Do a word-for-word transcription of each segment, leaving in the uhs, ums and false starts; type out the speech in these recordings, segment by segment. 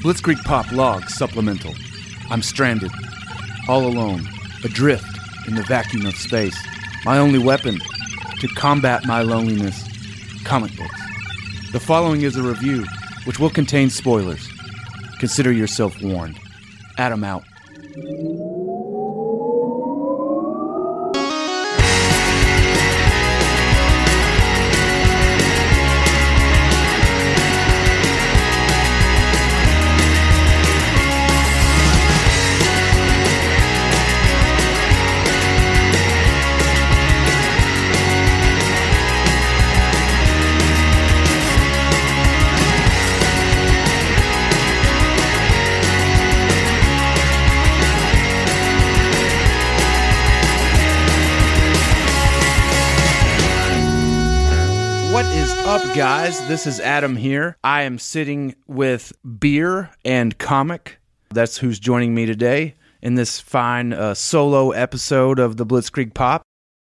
Blitzkrieg Pop Log Supplemental. I'm stranded, all alone, adrift in the vacuum of space. My only weapon to combat my loneliness, comic books. The following is a review, which will contain spoilers. Consider yourself warned. Adam out. Up, guys, this is Adam here. I am sitting with Beer and Comic. That's who's joining me today in this fine uh, solo episode of the Blitzkrieg Pop.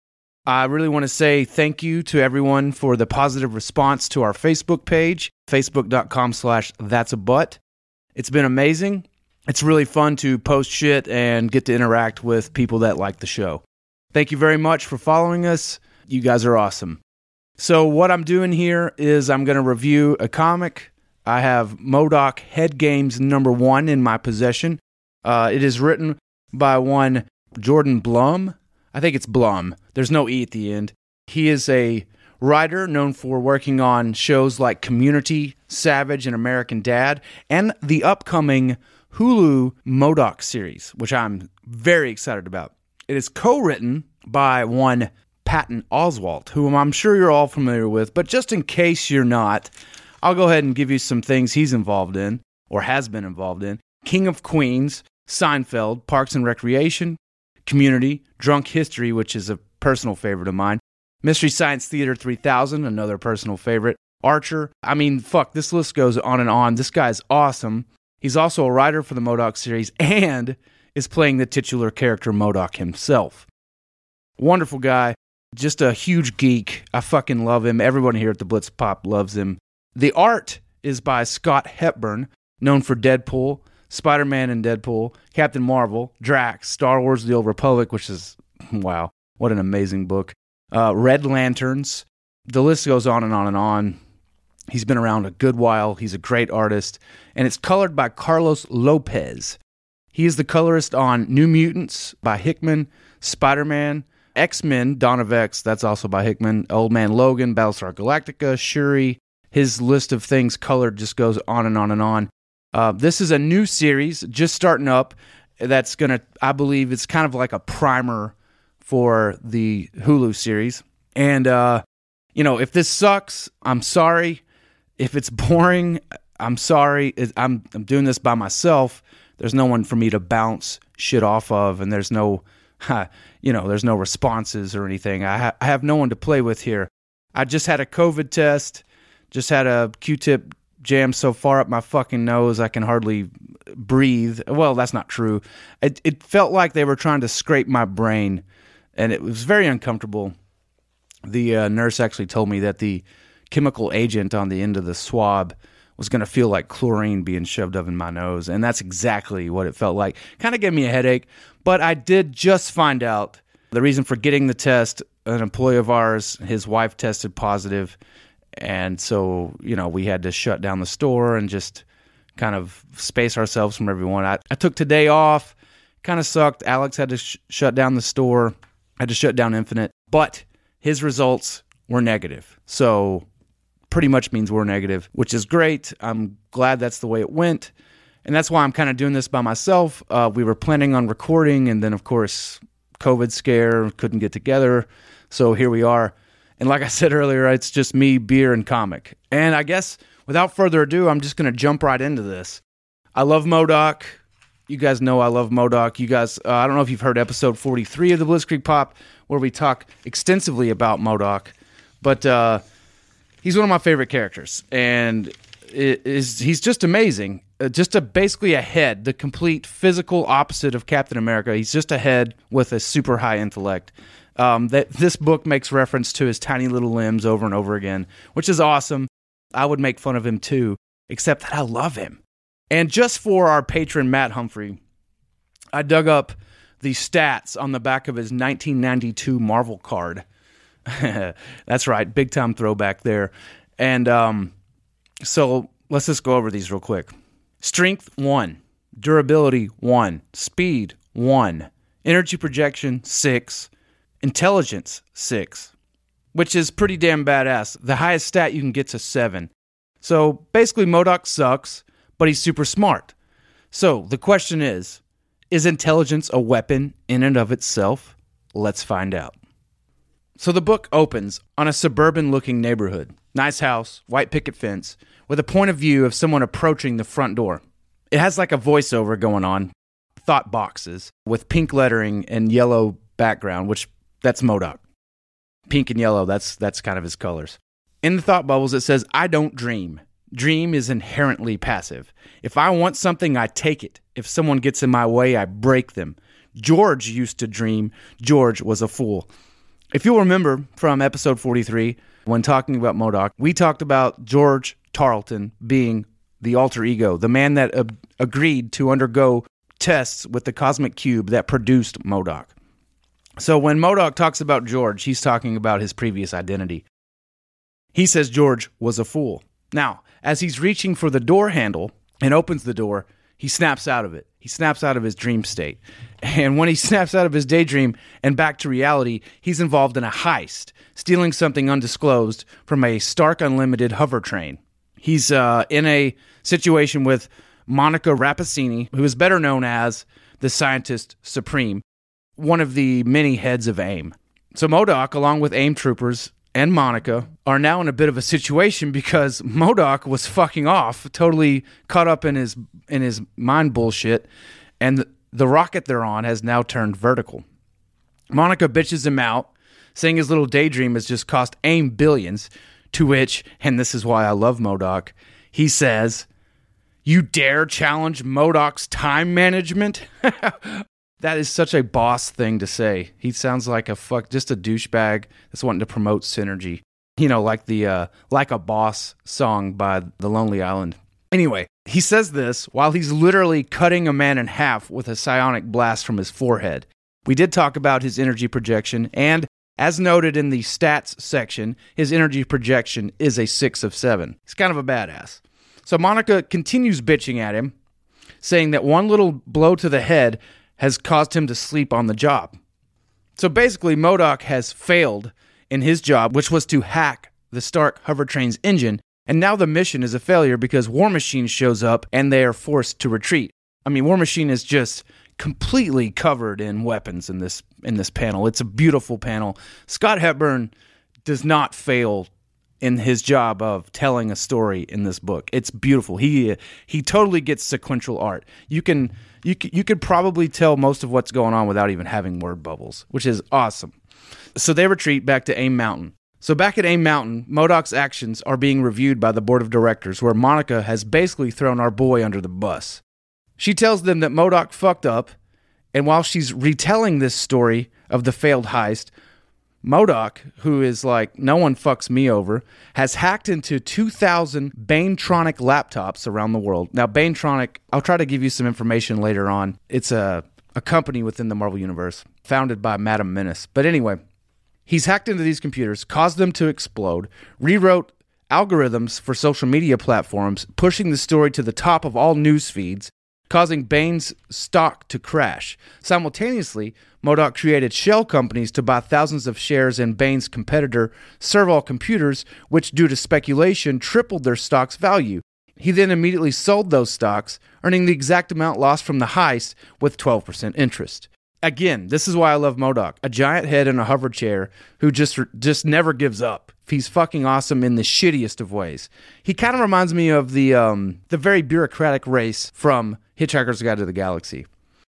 I really want to say thank you to everyone for the positive response to our Facebook page, facebook.com slash that's a butt. It's been amazing. It's really fun to post shit and get to interact with people that like the show. Thank you very much for following us. You guys are awesome. So what I'm doing here is I'm going to review a comic. I have MODOK Head Games number one in my possession. Uh, it is written by one Jordan Blum. I think it's Blum. There's no E at the end. He is a writer known for working on shows like Community, Savage, and American Dad, and the upcoming Hulu MODOK series, which I'm very excited about. It is co-written by one Patton Oswalt, whom I'm sure you're all familiar with, but just in case you're not, I'll go ahead and give you some things he's involved in, or has been involved in. King of Queens, Seinfeld, Parks and Recreation, Community, Drunk History, which is a personal favorite of mine, Mystery Science Theater three thousand, another personal favorite, Archer. I mean, fuck, this list goes on and on. This guy's awesome. He's also a writer for the MODOK series and is playing the titular character MODOK himself. Wonderful guy. Just a huge geek. I fucking love him. Everyone here at the Blitz Pop loves him. The art is by Scott Hepburn, known for Deadpool, Spider-Man and Deadpool, Captain Marvel, Drax, Star Wars The Old Republic, which is, wow, what an amazing book. Uh, Red Lanterns. The list goes on and on and on. He's been around a good while. He's a great artist. And it's colored by Carlos Lopez. He is the colorist on New Mutants by Hickman, Spider-Man, X-Men, Dawn of X, that's also by Hickman, Old Man Logan, Battlestar Galactica, Shuri. His list of things colored just goes on and on and on. Uh, this is a new series just starting up that's going to, I believe, it's kind of like a primer for the Hulu series. And, uh, you know, if this sucks, I'm sorry. If it's boring, I'm sorry. It, I'm, I'm doing this by myself. There's no one for me to bounce shit off of, and there's no... you know, there's no responses or anything. I, ha- I have no one to play with here. I just had a COVID test, just had a Q-tip jammed so far up my fucking nose I can hardly breathe. Well, that's not true. It, it felt like they were trying to scrape my brain, and it was very uncomfortable. The uh, nurse actually told me that the chemical agent on the end of the swab was going to feel like chlorine being shoved up in my nose, and that's exactly what it felt like. Kind of gave me a headache, but I did just find out the reason for getting the test. An employee of ours, his wife tested positive, and so, you know, we had to shut down the store and just kind of space ourselves from everyone. I, I took today off, kind of sucked. Alex had to sh- shut down the store, had to shut down Infinite, but his results were negative, so pretty much means we're negative, which is great. I'm glad that's the way it went. And that's why I'm kind of doing this by myself. Uh, we were planning on recording, and then, of course, COVID scare, couldn't get together. So here we are. And like I said earlier, it's just me, Beer, and Comic. And I guess, without further ado, I'm just going to jump right into this. I love MODOK. You guys know I love MODOK. You guys, uh, I don't know if you've heard episode forty-three of the Blitzkrieg Pop, where we talk extensively about MODOK. But, uh... he's one of my favorite characters, and it is he's just amazing. Uh, just a basically a head, the complete physical opposite of Captain America. He's just a head with a super high intellect. Um, that this book makes reference to his tiny little limbs over and over again, which is awesome. I would make fun of him too, except that I love him. And just for our patron, Matt Humphrey, I dug up the stats on the back of his nineteen ninety-two Marvel card. That's right, big time throwback there. And um, so let's just go over these real quick. Strength, one. Durability, one. Speed, one. Energy projection, six. Intelligence, six. Which is pretty damn badass. The highest stat you can get to seven. So basically MODOK sucks, but he's super smart. So the question is, is intelligence a weapon in and of itself? Let's find out. So the book opens on a suburban-looking neighborhood. Nice house, white picket fence, with a point of view of someone approaching the front door. It has like a voiceover going on, thought boxes, with pink lettering and yellow background, which that's MODOK. Pink and yellow, that's that's kind of his colors. In the thought bubbles, it says, I don't dream. Dream is inherently passive. If I want something, I take it. If someone gets in my way, I break them. George used to dream. George was a fool. If you'll remember from episode forty-three, when talking about MODOK, we talked about George Tarleton being the alter ego, the man that ab- agreed to undergo tests with the cosmic cube that produced MODOK. So when MODOK talks about George, he's talking about his previous identity. He says George was a fool. Now, as he's reaching for the door handle and opens the door, he snaps out of it. He snaps out of his dream state. And when he snaps out of his daydream and back to reality, he's involved in a heist, stealing something undisclosed from a Stark Unlimited hover train. He's uh, in a situation with Monica Rappaccini, who is better known as the Scientist Supreme, one of the many heads of AIM. So MODOK, along with AIM troopers and Monica, are now in a bit of a situation because MODOK was fucking off, totally caught up in his in his mind bullshit, and the, the rocket they're on has now turned vertical. Monica bitches him out, saying his little daydream has just cost AIM billions, to which, and this is why I love MODOK, he says, "You dare challenge MODOK's time management?" That is such a boss thing to say. He sounds like a fuck, just a douchebag that's wanting to promote synergy. You know, like the uh, Like a Boss song by The Lonely Island. Anyway, he says this while he's literally cutting a man in half with a psionic blast from his forehead. We did talk about his energy projection, and as noted in the stats section, his energy projection is a six of seven. He's kind of a badass. So Monica continues bitching at him, saying that one little blow to the head has caused him to sleep on the job. So basically, MODOK has failed in his job, which was to hack the Stark hover train's engine, and now the mission is a failure because War Machine shows up and they are forced to retreat. I mean, War Machine is just completely covered in weapons in this in this panel. It's a beautiful panel. Scott Hepburn does not fail in his job of telling a story in this book. It's beautiful. He he totally gets sequential art. You can you you could probably tell most of what's going on without even having word bubbles, which is awesome. So they retreat back to AIM Mountain. So back at AIM Mountain, MODOK's actions are being reviewed by the board of directors, where Monica has basically thrown our boy under the bus. She tells them that MODOK fucked up, and while she's retelling this story of the failed heist, MODOK, who is like, no one fucks me over, has hacked into two thousand Banetronic laptops around the world. Now, Banetronic, I'll try to give you some information later on. It's a, a company within the Marvel Universe, founded by Madam Menace. But anyway, he's hacked into these computers, caused them to explode, rewrote algorithms for social media platforms, pushing the story to the top of all news feeds, causing Bane's stock to crash. Simultaneously, MODOK created shell companies to buy thousands of shares in Bane's competitor, Serval Computers, which, due to speculation, tripled their stock's value. He then immediately sold those stocks, earning the exact amount lost from the heist with twelve percent interest. Again, this is why I love MODOK, a giant head in a hover chair who just just never gives up. He's fucking awesome in the shittiest of ways. He kind of reminds me of the um, the very bureaucratic race from Hitchhiker's Guide to the Galaxy.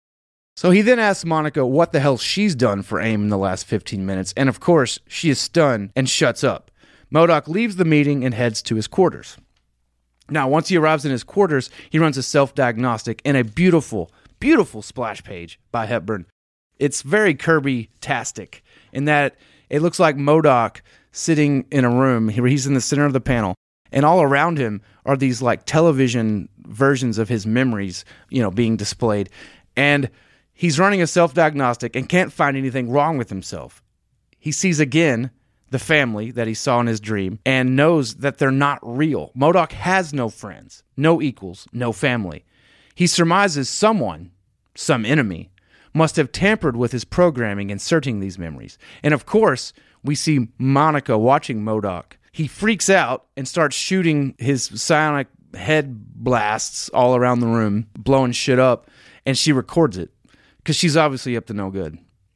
So he then asks Monica what the hell she's done for AIM in the last fifteen minutes, and of course, she is stunned and shuts up. MODOK leaves the meeting and heads to his quarters. Now, once he arrives in his quarters, he runs a self-diagnostic in a beautiful, beautiful splash page by Hepburn. It's very Kirby-tastic in that it looks like MODOK sitting in a room. He's in the center of the panel, And all around him are these like television versions of his memories, you know, being displayed. And he's running a self-diagnostic and can't find anything wrong with himself. He sees again the family that he saw in his dream and knows that they're not real. MODOK has no friends, no equals, no family. He surmises someone, some enemy, must have tampered with his programming, inserting these memories. And of course, we see Monica watching MODOK. He freaks out and starts shooting his psionic head blasts all around the room, blowing shit up, and she records it because she's obviously up to no good.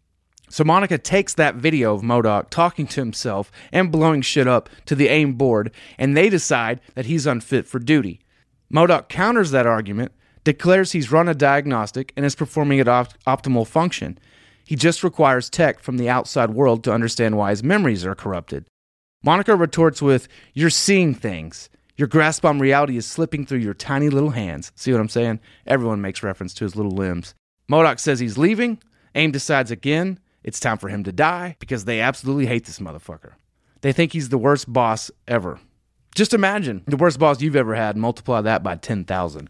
So Monica takes that video of MODOK talking to himself and blowing shit up to the AIM board, and they decide that he's unfit for duty. MODOK counters that argument, declares he's run a diagnostic and is performing at op- optimal function. He just requires tech from the outside world to understand why his memories are corrupted. Monica retorts with, "You're seeing things. Your grasp on reality is slipping through your tiny little hands." See what I'm saying? Everyone makes reference to his little limbs. MODOK says he's leaving. AIM decides again it's time for him to die because they absolutely hate this motherfucker. They think he's the worst boss ever. Just imagine the worst boss you've ever had, multiply that by ten thousand.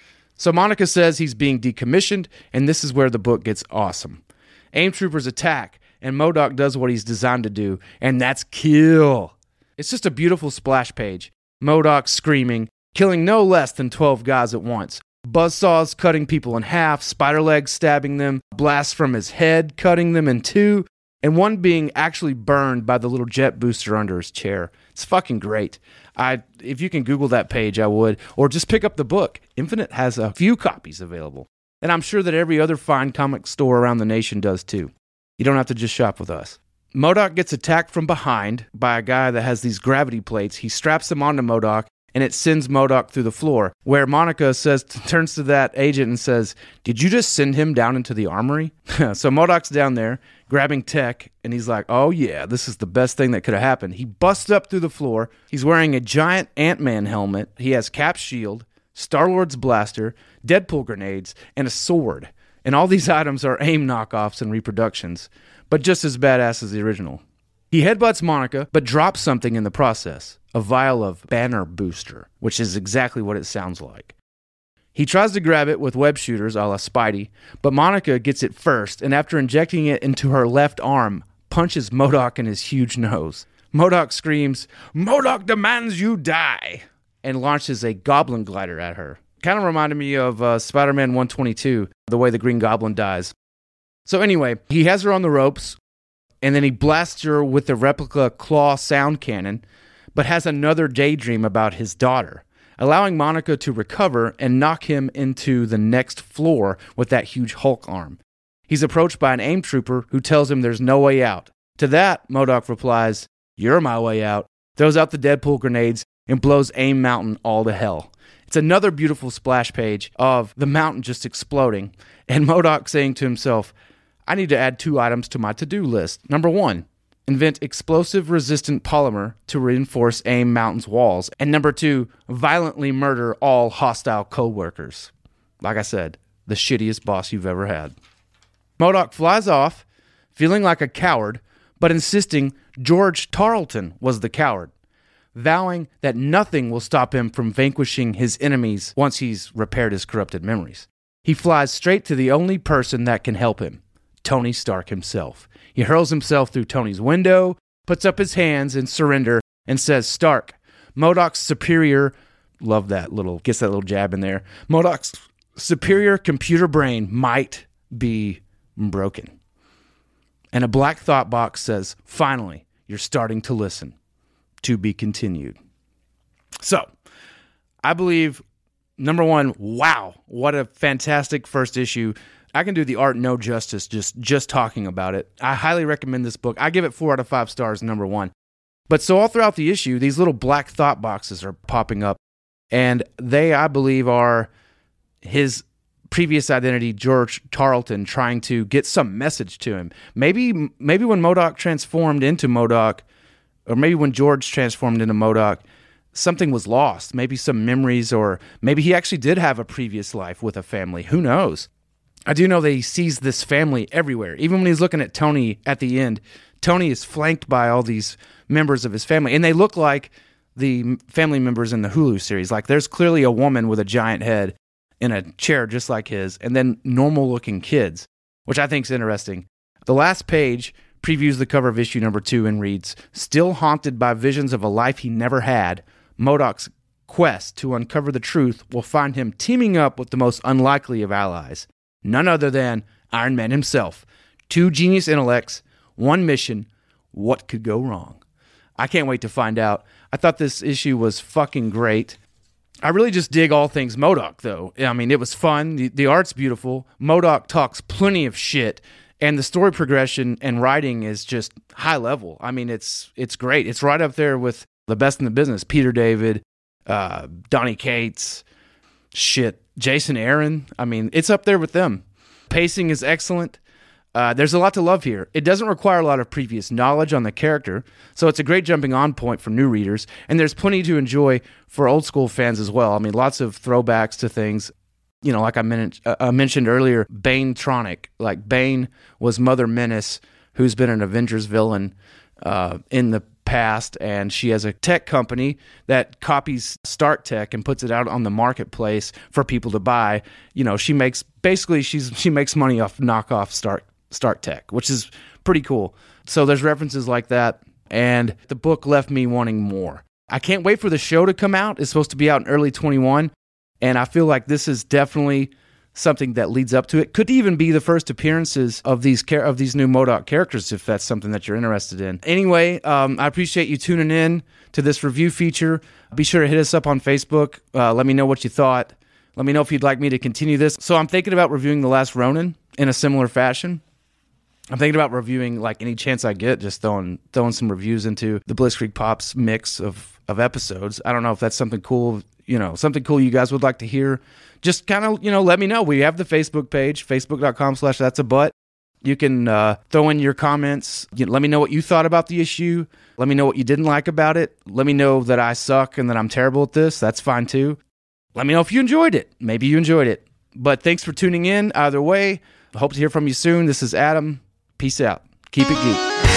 So Monica says he's being decommissioned, and this is where the book gets awesome. AIM troopers attack, and MODOK does what he's designed to do, and that's kill. It's just a beautiful splash page. MODOK screaming, killing no less than twelve guys at once. Buzzsaws cutting people in half, spider legs stabbing them, blasts from his head cutting them in two, and one being actually burned by the little jet booster under his chair. It's fucking great. I, if you can Google that page, I would. Or just pick up the book. Infinite has a few copies available. And I'm sure that every other fine comic store around the nation does too. You don't have to just shop with us. MODOK gets attacked from behind by a guy that has these gravity plates. He straps them onto MODOK, and it sends MODOK through the floor, where Monica says, turns to that agent and says, "Did you just send him down into the armory?" So MODOK's down there, grabbing tech, and he's like, "Oh yeah, this is the best thing that could have happened." He busts up through the floor. He's wearing a giant Ant-Man helmet. He has Cap's shield, Star-Lord's blaster, Deadpool grenades, and a sword. And all these items are AIM knockoffs and reproductions, but just as badass as the original. He headbutts Monica, but drops something in the process. A vial of Banner Booster, which is exactly what it sounds like. He tries to grab it with web shooters a la Spidey, but Monica gets it first, and after injecting it into her left arm, punches MODOK in his huge nose. MODOK screams, "MODOK demands you die!" and launches a Goblin glider at her. Kind of reminded me of uh, Spider-Man one twenty-two, the way the Green Goblin dies. So anyway, he has her on the ropes, and then he blasts her with the replica claw sound cannon, but has another daydream about his daughter, allowing Monica to recover and knock him into the next floor with that huge Hulk arm. He's approached by an AIM trooper who tells him there's no way out. To that, MODOK replies, "You're my way out," throws out the Deadpool grenades, and blows AIM Mountain all to hell. It's another beautiful splash page of the mountain just exploding, and MODOK saying to himself, "I need to add two items to my to-do list. Number one, invent explosive-resistant polymer to reinforce AIM Mountain's walls. And number two, violently murder all hostile co-workers." Like I said, the shittiest boss you've ever had. MODOK flies off, feeling like a coward, but insisting George Tarleton was the coward, vowing that nothing will stop him from vanquishing his enemies once he's repaired his corrupted memories. He flies straight to the only person that can help him, Tony Stark himself. He hurls himself through Tony's window, puts up his hands in surrender, and says, "Stark, MODOK's superior," love that little, gets that little jab in there, "MODOK's superior computer brain might be broken." And a black thought box says, "Finally, you're starting to listen. To be continued." So, I believe, number one, wow, what a fantastic first issue. I can do the art no justice just, just talking about it. I highly recommend this book. I give it four out of five stars, number one. But so all throughout the issue, these little black thought boxes are popping up. And they, I believe, are his previous identity, George Tarleton, trying to get some message to him. Maybe, maybe when MODOK transformed into MODOK, or maybe when George transformed into MODOK, something was lost. Maybe some memories, or maybe he actually did have a previous life with a family. Who knows? I do know that he sees this family everywhere. Even when he's looking at Tony at the end, Tony is flanked by all these members of his family, and they look like the family members in the Hulu series. Like, there's clearly a woman with a giant head in a chair just like his, and then normal-looking kids, which I think is interesting. The last page previews the cover of issue number two and reads, "Still haunted by visions of a life he never had, MODOK's quest to uncover the truth will find him teaming up with the most unlikely of allies, none other than Iron Man himself. Two genius intellects, one mission. What could go wrong?" I can't wait to find out. I thought this issue was fucking great. I really just dig all things MODOK, though. I mean, it was fun. The, the art's beautiful. MODOK talks plenty of shit, and the story progression and writing is just high level. I mean, it's it's great. It's right up there with the best in the business. Peter David, uh, Donny Cates, shit, Jason Aaron. I mean, it's up there with them. Pacing is excellent. Uh, there's a lot to love here. It doesn't require a lot of previous knowledge on the character, so it's a great jumping on point for new readers, and there's plenty to enjoy for old school fans as well. I mean, lots of throwbacks to things, you know, like I, men- uh, I mentioned earlier, Bane-tronic. Like, Bane was Mother Menace, who's been an Avengers villain uh, in the past, and she has a tech company that copies Stark Tech and puts it out on the marketplace for people to buy. You know, she makes, basically, she's she makes money off knockoff Stark Stark Tech, which is pretty cool. So there's references like that, and the book left me wanting more. I can't wait for the show to come out. It's supposed to be out in early twenty-one, and I feel like this is definitely something that leads up to it. Could even be the first appearances of these char- of these new MODOK characters, if that's something that you're interested in. Anyway, um, I appreciate you tuning in to this review feature. Be sure to hit us up on Facebook. Uh, let me know what you thought. Let me know if you'd like me to continue this. So I'm thinking about reviewing The Last Ronin in a similar fashion. I'm thinking about reviewing, like, any chance I get, just throwing throwing some reviews into the Blitzkrieg Pops mix of, of episodes. I don't know if that's something cool, you know, something cool you guys would like to hear. Just kind of, you know, let me know. We have the Facebook page, facebook.com slash that's a butt. You can uh, throw in your comments. You know, let me know what you thought about the issue. Let me know what you didn't like about it. Let me know that I suck and that I'm terrible at this. That's fine, too. Let me know if you enjoyed it. Maybe you enjoyed it. But thanks for tuning in. Either way, I hope to hear from you soon. This is Adam. Peace out. Keep it geek.